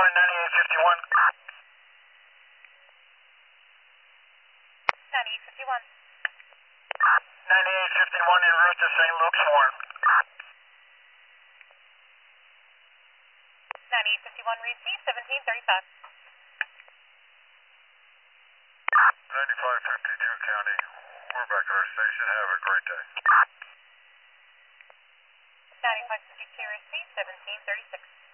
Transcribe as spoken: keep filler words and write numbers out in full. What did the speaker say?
one, ninety-eight fifty-one. ninety-eight fifty-one. ninety-eight fifty-one en route to Saint Luke's Warren. ninety-eight fifty-one received, seventeen thirty-five. ninety-five fifty-two County. We're back at our station. Have a great day. ninety-five fifty-two received, seventeen thirty-six.